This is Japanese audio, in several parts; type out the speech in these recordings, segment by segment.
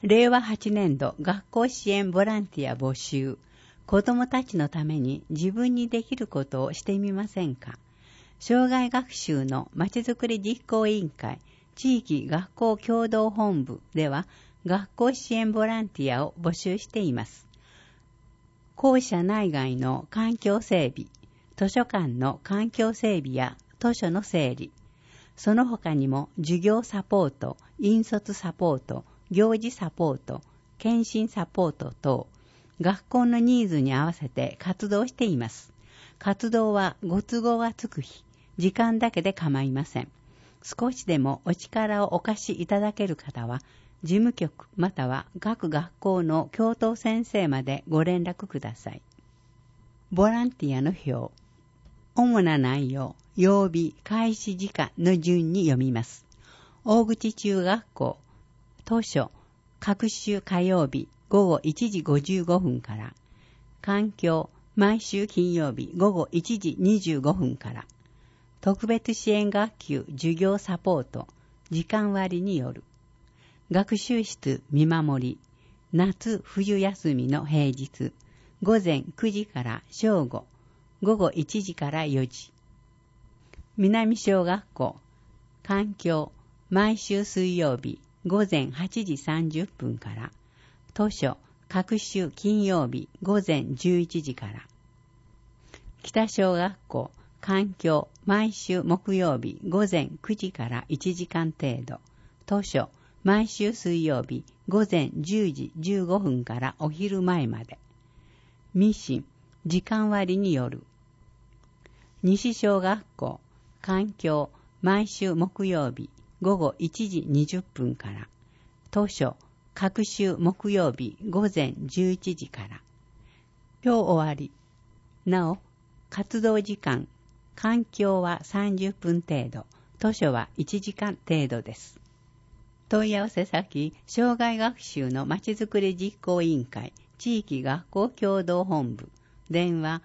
令和8年度学校支援ボランティア募集。子どもたちのために自分にできることをしてみませんか。障害学習のまちづくり実行委員会地域学校共同本部では学校支援ボランティアを募集しています。校舎内外の環境整備、図書館の環境整備や図書の整理、その他にも授業サポート、引率サポート、行事サポート、検診サポート等、学校のニーズに合わせて活動しています。活動はご都合がつく日、時間だけで構いません。少しでもお力をお貸しいただける方は、事務局または各学校の教頭先生までご連絡ください。ボランティアの表。主な内容、曜日、開始時間の順に読みます。大口中学校、図書、各週火曜日午後1時55分から、環境、毎週金曜日午後1時25分から、特別支援学級授業サポート、時間割による、学習室見守り、夏冬休みの平日、午前9時から正午、午後1時から4時、南小学校、環境、毎週水曜日、午前8時30分から、図書、各週金曜日午前11時から、北小学校、環境、毎週木曜日午前9時から1時間程度、図書、毎週水曜日午前10時15分からお昼前まで、ミシン、時間割による、西小学校、環境、毎週木曜日午後1時20分から、図書、各週木曜日午前11時から。今日終わり。なお、活動時間、環境は30分程度、図書は1時間程度です。問い合わせ先、障害学習のまちづくり実行委員会、地域学校共同本部、電話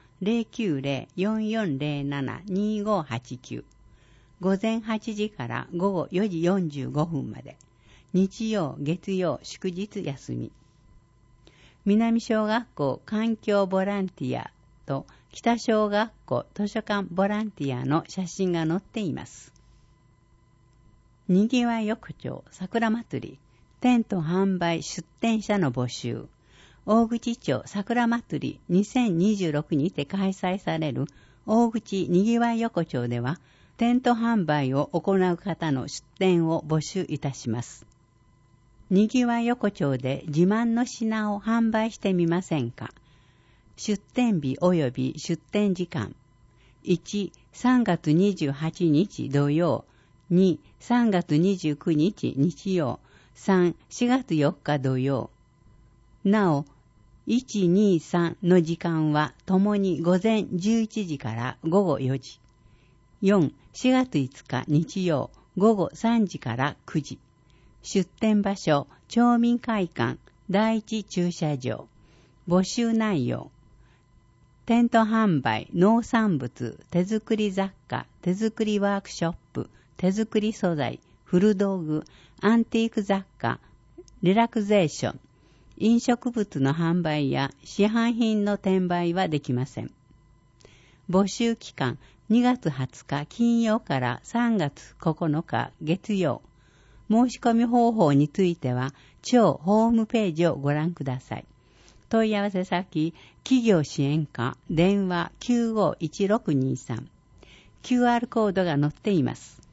090-4407-2589。午前8時から午後4時45分まで。日曜、月曜、祝日休み。南小学校環境ボランティアと北小学校図書館ボランティアの写真が載っています。にぎわい横丁桜祭り、テント販売出店者の募集。大口町桜祭り2026にて開催される大口にぎわい横丁では、テント販売を行う方の出店を募集いたします。にぎわい横丁で自慢の品を販売してみませんか。出店日及び出店時間。1、3月28日土曜。2、3月29日日曜。3、4月4日土曜。なお、1、2、3の時間はともに午前11時から午後4時。4、4月5日日曜午後3時から9時。出店場所、町民会館、第一駐車場。募集内容。テント販売、農産物、手作り雑貨、手作りワークショップ、手作り素材、古道具、アンティーク雑貨、リラクゼーション。飲食物の販売や市販品の転売はできません。募集期間、2月20日金曜から3月9日月曜。申し込み方法については、庁ホームページをご覧ください。問い合わせ先、企業支援課、電話951623。QR コードが載っています。